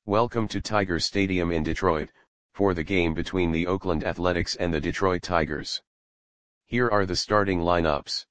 Welcome to Tiger Stadium in Detroit, for the game between the Oakland Athletics and the Detroit Tigers. Here are the starting lineups.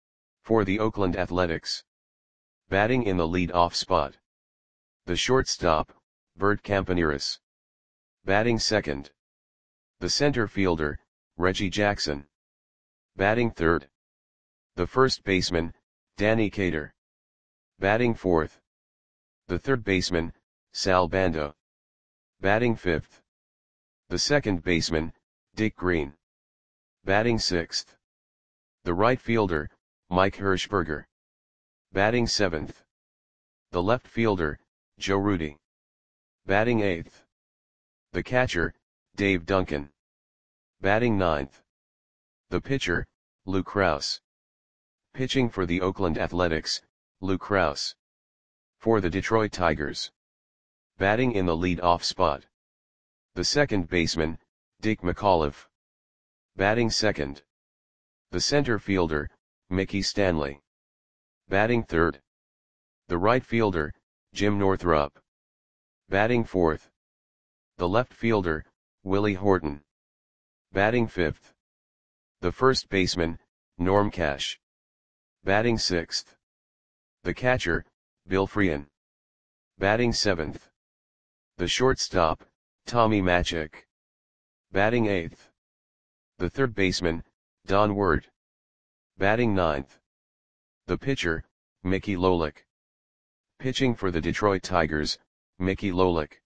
For the Oakland Athletics. Batting in the lead-off spot. The shortstop, Bert Campaneris. Batting second. The center fielder, Reggie Jackson. Batting third. The first baseman, Danny Cater. Batting fourth. The third baseman, Sal Bando. Batting fifth. The second baseman, Dick Green. Batting sixth. The right fielder, Mike Hirschberger. Batting seventh. The left fielder, Joe Rudi. Batting eighth. The catcher, Dave Duncan. Batting ninth. The pitcher, Lou Krause. Pitching for the Oakland Athletics, Lou Krause. For the Detroit Tigers. Batting in the lead-off spot. The second baseman, Dick McAuliffe. Batting second. The center fielder, Mickey Stanley. Batting third. The right fielder, Jim Northrup. Batting fourth. The left fielder, Willie Horton. Batting fifth. The first baseman, Norm Cash. Batting sixth. The catcher, Bill Freehan. Batting seventh. The shortstop, Tommy Matzek. Batting eighth. The third baseman, Don Ward. Batting ninth. The pitcher, Mickey Lolich. Pitching for the Detroit Tigers, Mickey Lolich.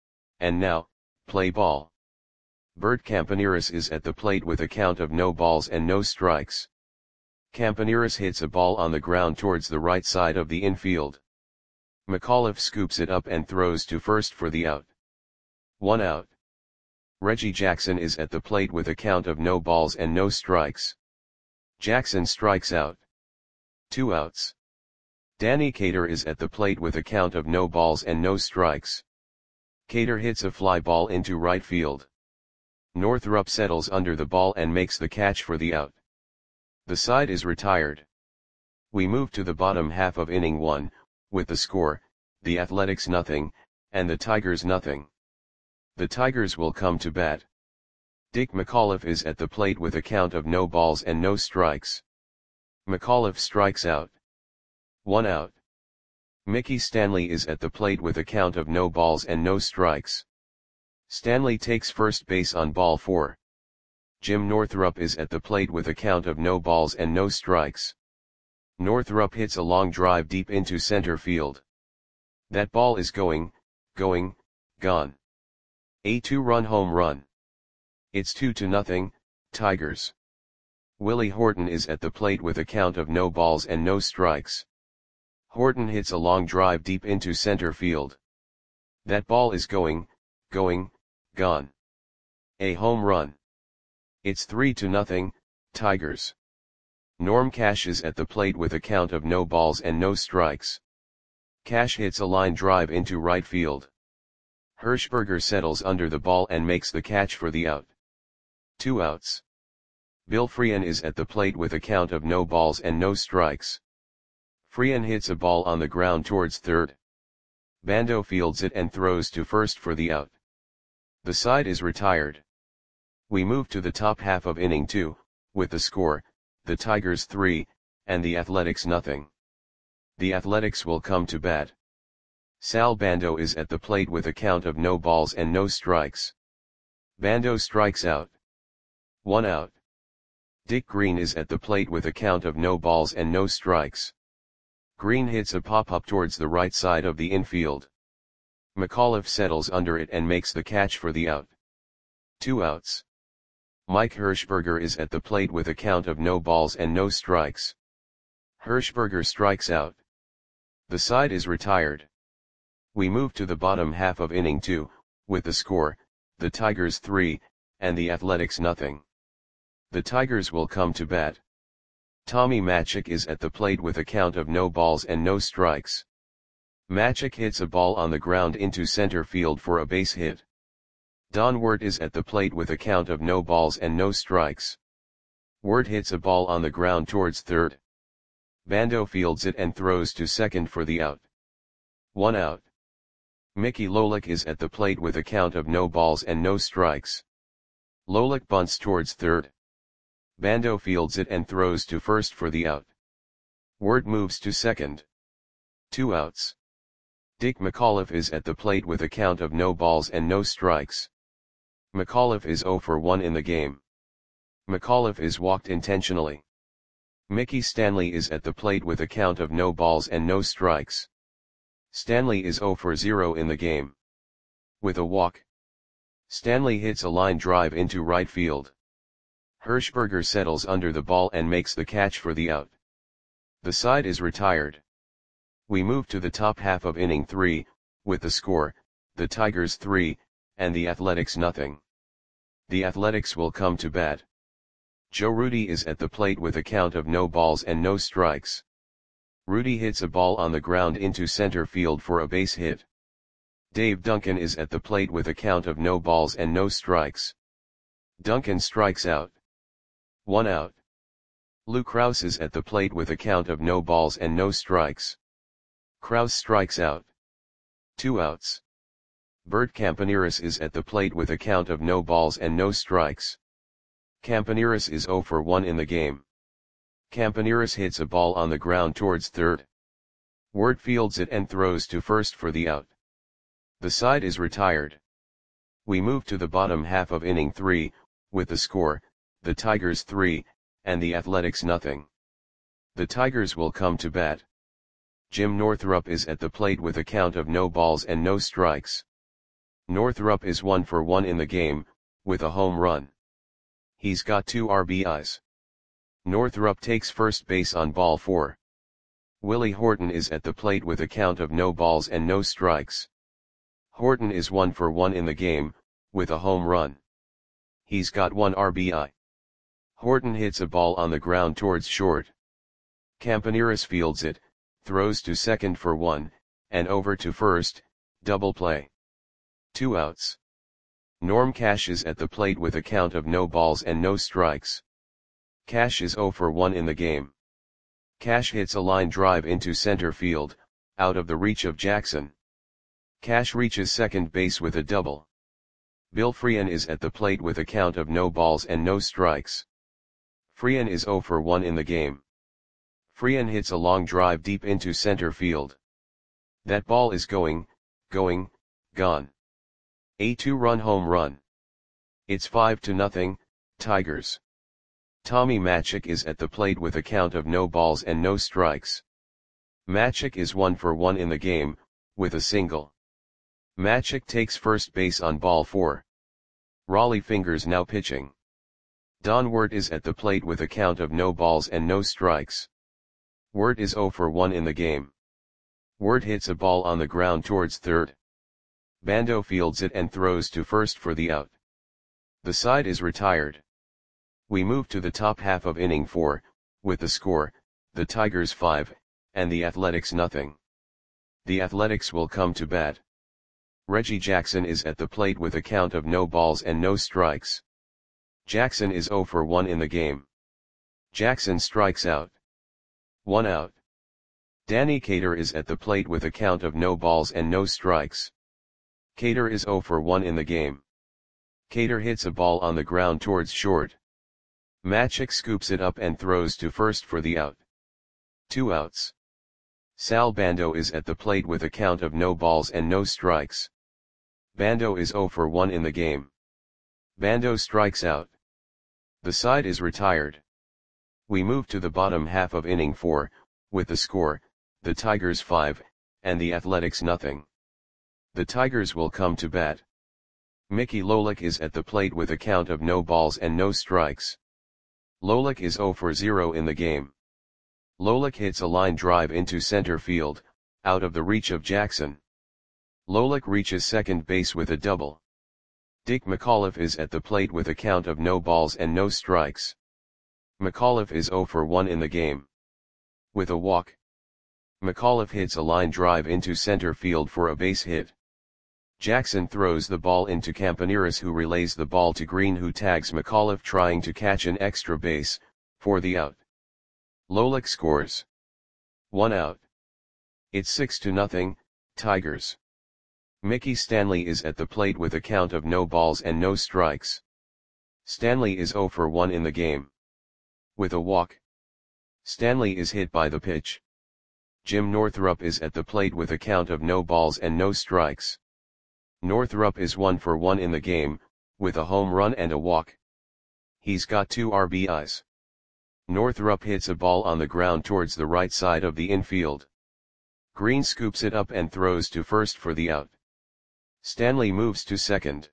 And now, play ball. Bert Campaneris is at the plate with a count of no balls and no strikes. Campaneris hits a ball on the ground towards the right side of the infield. McAuliffe scoops it up and throws to first for the out. 1 out. Reggie Jackson is at the plate with a count of no balls and no strikes. Jackson strikes out. 2 outs. Danny Cater is at the plate with a count of no balls and no strikes. Cater hits a fly ball into right field. Northrup settles under the ball and makes the catch for the out. The side is retired. We move to the bottom half of inning 1, with the score, the Athletics 0, and the Tigers 0. The Tigers will come to bat. Dick McAuliffe is at the plate with a count of no balls and no strikes. McAuliffe strikes out. 1 out. Mickey Stanley is at the plate with a count of no balls and no strikes. Stanley takes first base on ball 4. Jim Northrup is at the plate with a count of no balls and no strikes. Northrup hits a long drive deep into center field. That ball is gone. A 2-run home run. It's 2-0, Tigers. Willie Horton is at the plate with a count of no balls and no strikes. Horton hits a long drive deep into center field. That ball is gone. A home run. It's 3-0, Tigers. Norm Cash is at the plate with a count of no balls and no strikes. Cash hits a line drive into right field. Hirschberger settles under the ball and makes the catch for the out. 2 outs. Bill Freehan is at the plate with a count of no balls and no strikes. Freehan hits a ball on the ground towards third. Bando fields it and throws to first for the out. The side is retired. We move to the top half of inning 2, with the score, the Tigers 3, and the Athletics 0. The Athletics will come to bat. Sal Bando is at the plate with a count of no balls and no strikes. Bando strikes out. 1 out. Dick Green is at the plate with a count of no balls and no strikes. Green hits a pop-up towards the right side of the infield. McAuliffe settles under it and makes the catch for the out. 2 outs. Mike Hirschberger is at the plate with a count of no balls and no strikes. Hirschberger strikes out. The side is retired. We move to the bottom half of inning 2, with the score, the Tigers 3, and the Athletics 0. The Tigers will come to bat. Tommy Matzek is at the plate with a count of no balls and no strikes. Matzek hits a ball on the ground into center field for a base hit. Don Ward is at the plate with a count of no balls and no strikes. Ward hits a ball on the ground towards third. Bando fields it and throws to second for the out. 1 out. Mickey Lolik is at the plate with a count of no balls and no strikes. Lolik bunts towards third. Bando fields it and throws to first for the out. Word moves to second. 2 outs. Dick McAuliffe is at the plate with a count of no balls and no strikes. McAuliffe is 0 for 1 in the game. McAuliffe is walked intentionally. Mickey Stanley is at the plate with a count of no balls and no strikes. Stanley is 0 for 0 in the game. With a walk, Stanley hits a line drive into right field. Hirschberger settles under the ball and makes the catch for the out. The side is retired. We move to the top half of inning 3, with the score, the Tigers 3, and the Athletics nothing. The Athletics will come to bat. Joe Rudi is at the plate with a count of no balls and no strikes. Rudi hits a ball on the ground into center field for a base hit. Dave Duncan is at the plate with a count of no balls and no strikes. Duncan strikes out. 1 out. Lou Krause is at the plate with a count of no balls and no strikes. Krause strikes out. 2 outs. Bert Campaneris is at the plate with a count of no balls and no strikes. Campaneris is 0 for 1 in the game. Campaneris hits a ball on the ground towards third. Ward fields it and throws to first for the out. The side is retired. We move to the bottom half of inning 3, with the score, the Tigers 3, and the Athletics nothing. The Tigers will come to bat. Jim Northrup is at the plate with a count of no balls and no strikes. Northrup is 1 for 1 in the game, with a home run. He's got 2 RBIs. Northrup takes first base on ball 4. Willie Horton is at the plate with a count of no balls and no strikes. Horton is 1 for 1 in the game, with a home run. He's got 1 RBI. Horton hits a ball on the ground towards short. Campaneris fields it, throws to second for 1, and over to first, double play. 2 outs. Norm Cash is at the plate with a count of no balls and no strikes. Cash is 0 for 1 in the game. Cash hits a line drive into center field, out of the reach of Jackson. Cash reaches second base with a double. Bill Freehan is at the plate with a count of no balls and no strikes. Freehan is 0 for 1 in the game. Freehan hits a long drive deep into center field. That ball is gone. A 2-run home run. It's 5-0, Tigers. Tommy Matzek is at the plate with a count of no balls and no strikes. Matzek is 1 for 1 in the game, with a single. Matzek takes first base on ball 4. Raleigh Fingers now pitching. Don Wirt is at the plate with a count of no balls and no strikes. Wirt is 0 for 1 in the game. Wirt hits a ball on the ground towards third. Bando fields it and throws to first for the out. The side is retired. We move to the top half of inning 4, with the score, the Tigers 5, and the Athletics nothing. The Athletics will come to bat. Reggie Jackson is at the plate with a count of no balls and no strikes. Jackson is 0 for 1 in the game. Jackson strikes out. 1 out. Danny Cater is at the plate with a count of no balls and no strikes. Cater is 0 for 1 in the game. Cater hits a ball on the ground towards short. Matzek scoops it up and throws to first for the out. 2 outs. Sal Bando is at the plate with a count of no balls and no strikes. Bando is 0 for 1 in the game. Bando strikes out. The side is retired. We move to the bottom half of inning 4, with the score, the Tigers 5, and the Athletics nothing. The Tigers will come to bat. Mickey Lolik is at the plate with a count of no balls and no strikes. Lolik is 0 for 0 in the game. Lolik hits a line drive into center field, out of the reach of Jackson. Lolik reaches second base with a double. Dick McAuliffe is at the plate with a count of no balls and no strikes. McAuliffe is 0 for 1 in the game. With a walk, McAuliffe hits a line drive into center field for a base hit. Jackson throws the ball into Campaneris, who relays the ball to Green, who tags McAuliffe trying to catch an extra base, for the out. Lolik scores. 1 out. It's 6-0, Tigers. Mickey Stanley is at the plate with a count of no balls and no strikes. Stanley is 0 for 1 in the game. With a walk. Stanley is hit by the pitch. Jim Northrup is at the plate with a count of no balls and no strikes. Northrup is 1 for 1 in the game, with a home run and a walk. He's got 2 RBIs. Northrup hits a ball on the ground towards the right side of the infield. Green scoops it up and throws to first for the out. Stanley moves to second.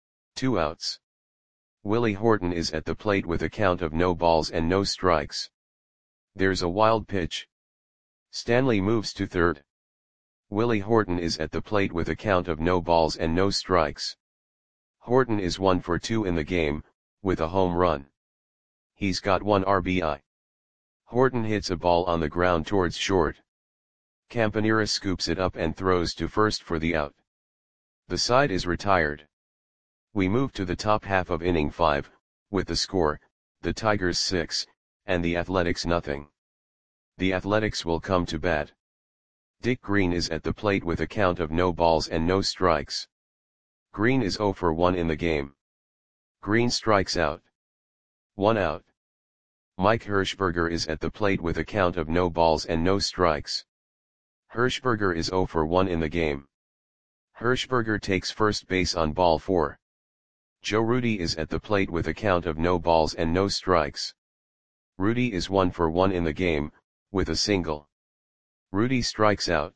2 outs. Willie Horton is at the plate with a count of no balls and no strikes. There's a wild pitch. Stanley moves to third. Willie Horton is at the plate with a count of no balls and no strikes. Horton is 1 for 2 in the game, with a home run. He's got 1 RBI. Horton hits a ball on the ground towards short. Campanera scoops it up and throws to first for the out. The side is retired. We move to the top half of inning 5, with the score, the Tigers 6, and the Athletics nothing. The Athletics will come to bat. Dick Green is at the plate with a count of no balls and no strikes. Green is 0 for 1 in the game. Green strikes out. 1 out. Mike Hirschberger is at the plate with a count of no balls and no strikes. Hirschberger is 0 for 1 in the game. Hirschberger takes first base on ball 4. Joe Rudi is at the plate with a count of no balls and no strikes. Rudi is 1 for 1 in the game, with a single. Rudi strikes out.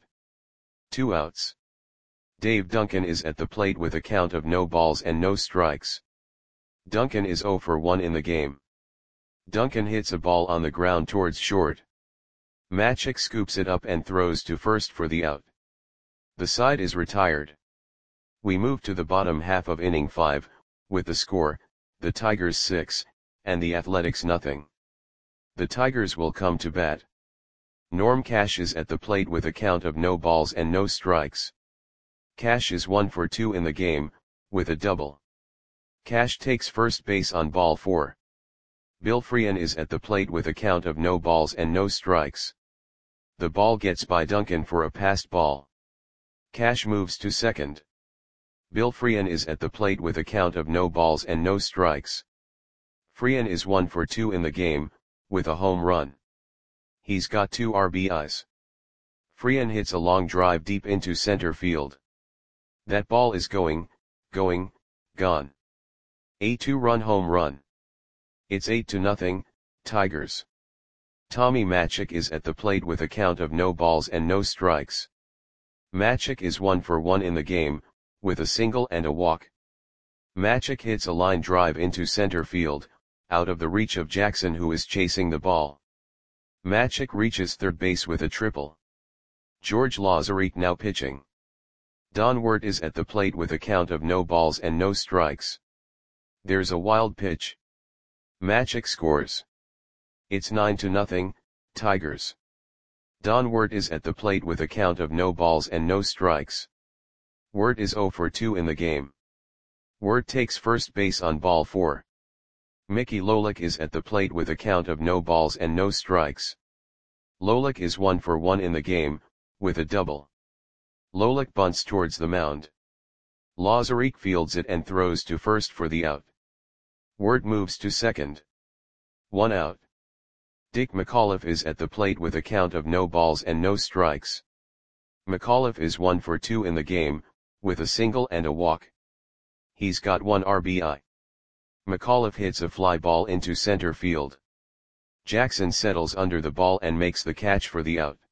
2 outs. Dave Duncan is at the plate with a count of no balls and no strikes. Duncan is 0 for 1 in the game. Duncan hits a ball on the ground towards short. Matchik scoops it up and throws to first for the out. The side is retired. We move to the bottom half of inning 5, with the score, the Tigers 6, and the Athletics nothing. The Tigers will come to bat. Norm Cash is at the plate with a count of no balls and no strikes. Cash is 1 for 2 in the game, with a double. Cash takes first base on ball 4. Bill Freehan is at the plate with a count of no balls and no strikes. The ball gets by Duncan for a passed ball. Cash moves to second. Bill Freehan is at the plate with a count of no balls and no strikes. Freehan is 1 for 2 in the game, with a home run. He's got 2 RBIs. Freehan hits a long drive deep into center field. That ball is gone. A 2-run home run. It's 8-0, Tigers. Tommy Matchik is at the plate with a count of no balls and no strikes. Matchik is 1 for 1 in the game, with a single and a walk. Matchik hits a line drive into center field, out of the reach of Jackson who is chasing the ball. Matchik reaches third base with a triple. George Lazarik now pitching. Don Wirt is at the plate with a count of no balls and no strikes. There's a wild pitch. Matchik scores. It's 9-0, Tigers. Don Wirt is at the plate with a count of no balls and no strikes. Wirt is 0 for 2 in the game. Wirt takes first base on ball 4. Mickey Lolich is at the plate with a count of no balls and no strikes. Lolich is 1 for 1 in the game, with a double. Lolich bunts towards the mound. Lazarik fields it and throws to first for the out. Wirt moves to second. 1 out. Dick McAuliffe is at the plate with a count of no balls and no strikes. McAuliffe is 1 for 2 in the game, with a single and a walk. He's got 1 RBI. McAuliffe hits a fly ball into center field. Jackson settles under the ball and makes the catch for the out.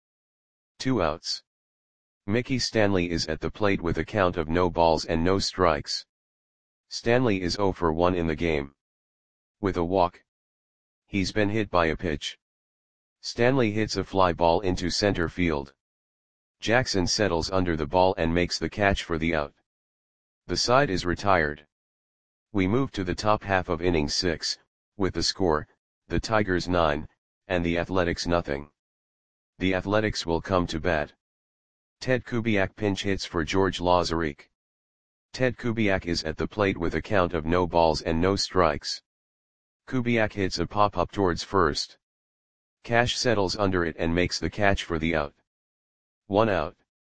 2 outs. Mickey Stanley is at the plate with a count of no balls and no strikes. Stanley is 0 for 1 in the game. With a walk. He's been hit by a pitch. Stanley hits a fly ball into center field. Jackson settles under the ball and makes the catch for the out. The side is retired. We move to the top half of inning 6, with the score, the Tigers 9, and the Athletics nothing. The Athletics will come to bat. Ted Kubiak pinch hits for George Lazarik. Ted Kubiak is at the plate with a count of no balls and no strikes. Kubiak hits a pop-up towards first. Cash settles under it and makes the catch for the out. 1 out.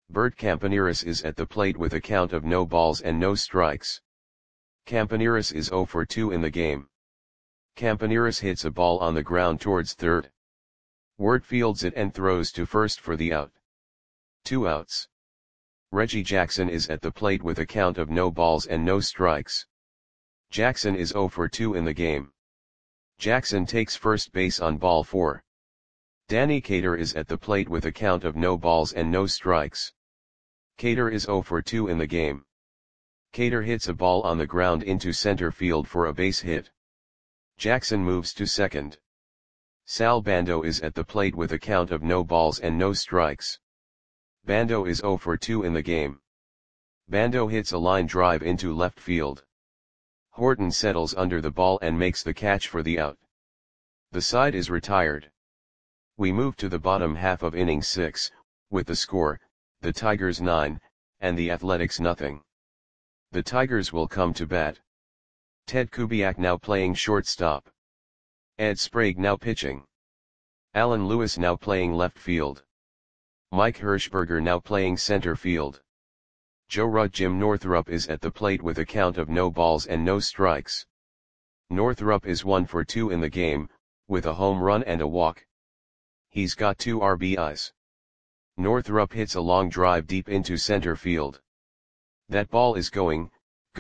Bert Campaneris is at the plate with a count of no balls and no strikes. Campaneris is 0 for 2 in the game. Campaneris hits a ball on the ground towards third. Wirt fields it and throws to first for the out. 2 outs. Reggie Jackson is at the plate with a count of no balls and no strikes. Jackson is 0 for 2 in the game. Jackson takes first base on ball 4. Danny Cater is at the plate with a count of no balls and no strikes. Cater is 0 for 2 in the game. Cater hits a ball on the ground into center field for a base hit. Jackson moves to second. Sal Bando is at the plate with a count of no balls and no strikes. Bando is 0 for 2 in the game. Bando hits a line drive into left field. Horton settles under the ball and makes the catch for the out. The side is retired. We move to the bottom half of inning 6, with the score, the Tigers 9, and the Athletics nothing. The Tigers will come to bat. Ted Kubiak now playing shortstop. Ed Sprague now pitching. Alan Lewis now playing left field. Mike Hirschberger now playing center field. Joe Rudd Jim Northrup is at the plate with a count of no balls and no strikes. Northrup is 1 for 2 in the game, with a home run and a walk. He's got 2 RBIs. Northrup hits a long drive deep into center field. That ball is gone.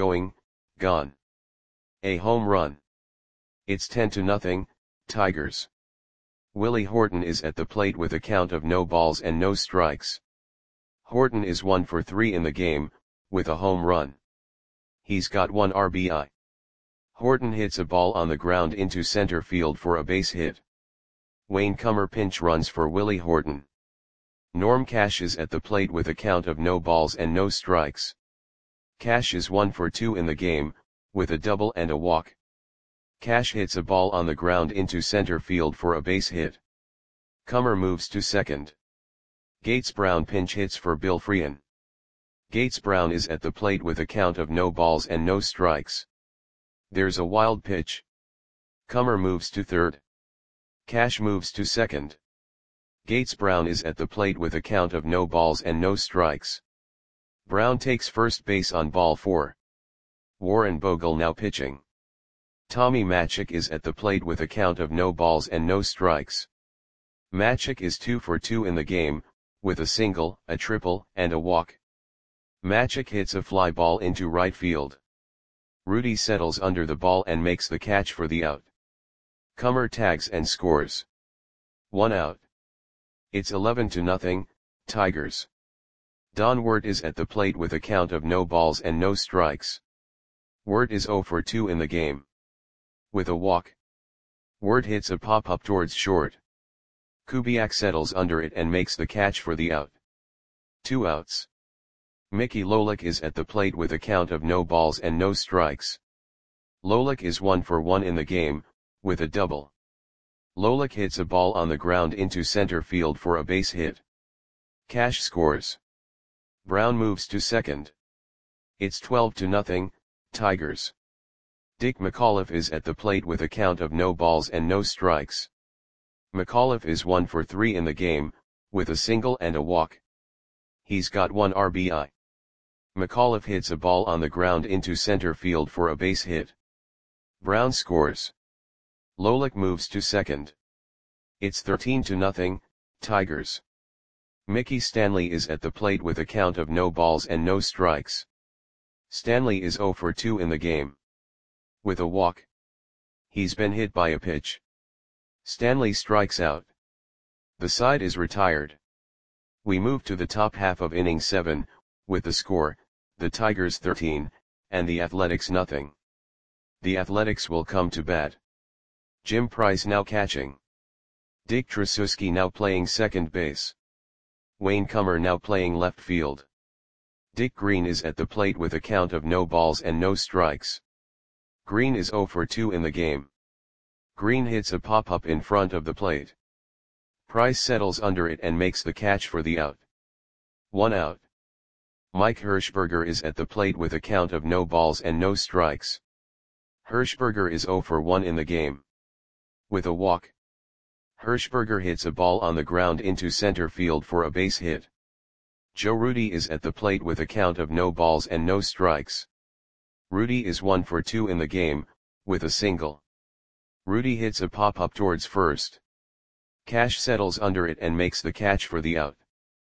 A home run. It's 10-0, Tigers. Willie Horton is at the plate with a count of no balls and no strikes. Horton is 1 for 3 in the game, with a home run. He's got 1 RBI. Horton hits a ball on the ground into center field for a base hit. Wayne Comer pinch runs for Willie Horton. Norm Cash is at the plate with a count of no balls and no strikes. Cash is 1 for 2 in the game, with a double and a walk. Cash hits a ball on the ground into center field for a base hit. Comer moves to second. Gates Brown pinch hits for Bill Freehan. Gates Brown is at the plate with a count of no balls and no strikes. There's a wild pitch. Comer moves to third. Cash moves to second. Gates Brown is at the plate with a count of no balls and no strikes. Brown takes first base on ball 4. Warren Bogle now pitching. Tommy Matzek is at the plate with a count of no balls and no strikes. Matzek is 2 for 2 in the game, with a single, a triple, and a walk. Matzek hits a fly ball into right field. Rudy settles under the ball and makes the catch for the out. Comer tags and scores. 1 out. It's 11-0, Tigers. Don Wirt is at the plate with a count of no balls and no strikes. Wirt is 0 for 2 in the game. With a walk. Wirt hits a pop-up towards short. Kubiak settles under it and makes the catch for the out. 2 outs. Mickey Lolich is at the plate with a count of no balls and no strikes. Lolich is 1 for 1 in the game, with a double. Lolich hits a ball on the ground into center field for a base hit. Cash scores. Brown moves to second. It's 12-0, Tigers. Dick McAuliffe is at the plate with a count of no balls and no strikes. McAuliffe is 1 for 3 in the game, with a single and a walk. He's got 1 RBI. McAuliffe hits a ball on the ground into center field for a base hit. Brown scores. Lolich moves to second. It's 13-0, Tigers. Mickey Stanley is at the plate with a count of no balls and no strikes. Stanley is 0 for 2 in the game. With a walk. He's been hit by a pitch. Stanley strikes out. The side is retired. We move to the top half of inning 7, with the score, the Tigers 13, and the Athletics nothing. The Athletics will come to bat. Jim Price now catching. Dick Tracewski now playing second base. Wayne Comer now playing left field. Dick Green is at the plate with a count of no balls and no strikes. Green is 0 for 2 in the game. Green hits a pop-up in front of the plate. Price settles under it and makes the catch for the out. 1 out. Mike Hirschberger is at the plate with a count of no balls and no strikes. Hirschberger is 0 for 1 in the game. With a walk. Hirschberger hits a ball on the ground into center field for a base hit. Joe Rudy is at the plate with a count of no balls and no strikes. Rudy is 1 for 2 in the game, with a single. Rudy hits a pop-up towards first. Cash settles under it and makes the catch for the out.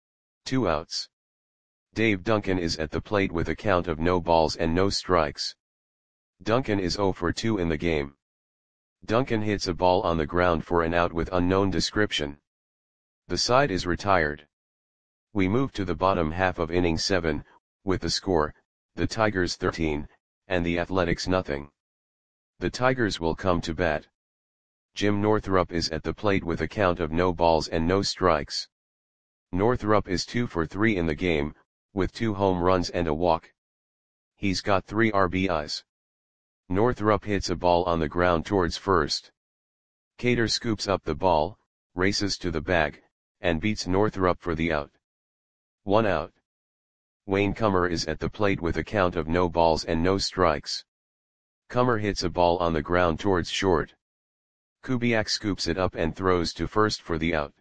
2 outs. Dave Duncan is at the plate with a count of no balls and no strikes. Duncan is 0 for 2 in the game. Duncan hits a ball on the ground for an out with unknown description. The side is retired. We move to the bottom half of inning 7, with the score, the Tigers 13, and the Athletics nothing. The Tigers will come to bat. Jim Northrup is at the plate with a count of no balls and no strikes. Northrup is 2 for 3 in the game, with 2 home runs and a walk. He's got 3 RBIs. Northrup hits a ball on the ground towards first. Cater scoops up the ball, races to the bag, and beats Northrup for the out. 1 out. Wayne Kummer is at the plate with a count of no balls and no strikes. Kummer hits a ball on the ground towards short. Kubiak scoops it up and throws to first for the out.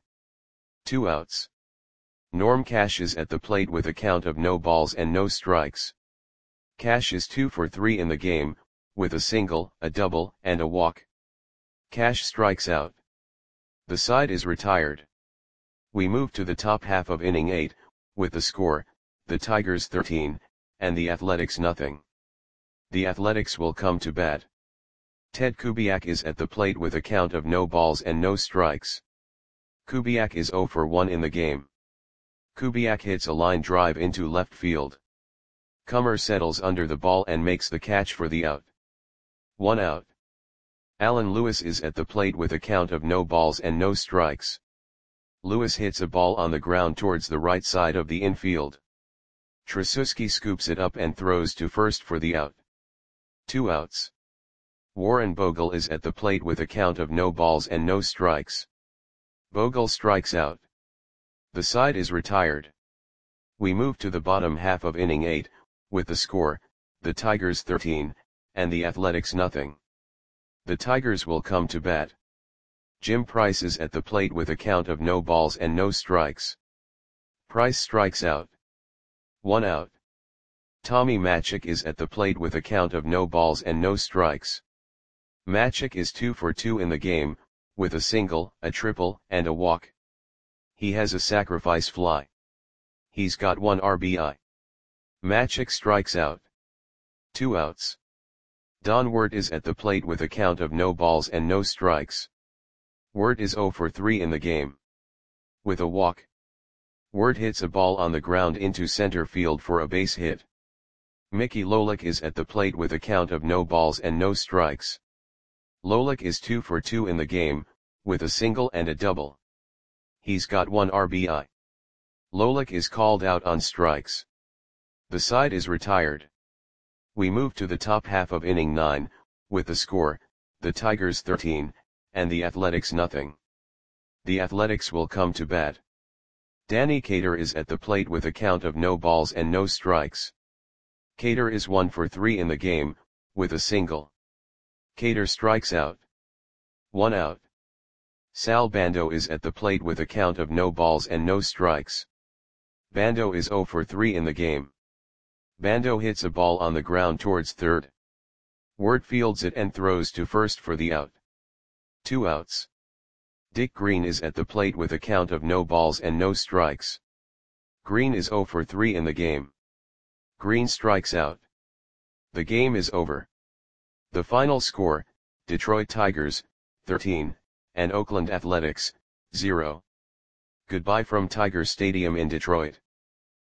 2 outs. Norm Cash is at the plate with a count of no balls and no strikes. Cash is 2 for 3 in the game, with a single, a double, and a walk. Cash strikes out. The side is retired. We move to the top half of inning 8, with the score, the Tigers 13, and the Athletics nothing. The Athletics will come to bat. Ted Kubiak is at the plate with a count of no balls and no strikes. Kubiak is 0 for 1 in the game. Kubiak hits a line drive into left field. Kummer settles under the ball and makes the catch for the out. 1 out. Alan Lewis is at the plate with a count of no balls and no strikes. Lewis hits a ball on the ground towards the right side of the infield. Trasuski scoops it up and throws to first for the out. 2 outs. Warren Bogle is at the plate with a count of no balls and no strikes. Bogle strikes out. The side is retired. We move to the bottom half of inning 8, with the score, the Tigers 13, and the Athletics nothing. The Tigers will come to bat. Jim Price is at the plate with a count of no balls and no strikes. Price strikes out. 1 out. Tommy Matchik is at the plate with a count of no balls and no strikes. Matchik is 2 for 2 in the game, with a single, a triple, and a walk. He has a sacrifice fly. He's got 1 RBI. Matchik strikes out. 2 outs. Don Wirt is at the plate with a count of no balls and no strikes. Wirt is 0 for 3 in the game. With a walk. Wirt hits a ball on the ground into center field for a base hit. Mickey Lolich is at the plate with a count of no balls and no strikes. Lolich is 2 for 2 in the game, with a single and a double. He's got 1 RBI. Lolich is called out on strikes. The side is retired. We move to the top half of inning 9, with the score, the Tigers 13, and the Athletics nothing. The Athletics will come to bat. Danny Cater is at the plate with a count of no balls and no strikes. Cater is 1 for 3 in the game, with a single. Cater strikes out. 1 out. Sal Bando is at the plate with a count of no balls and no strikes. Bando is 0 for 3 in the game. Bando hits a ball on the ground towards third. Wirt fields it and throws to first for the out. 2 outs. Dick Green is at the plate with a count of no balls and no strikes. Green is 0 for 3 in the game. Green strikes out. The game is over. The final score, Detroit Tigers, 13, and Oakland Athletics, 0. Goodbye from Tiger Stadium in Detroit.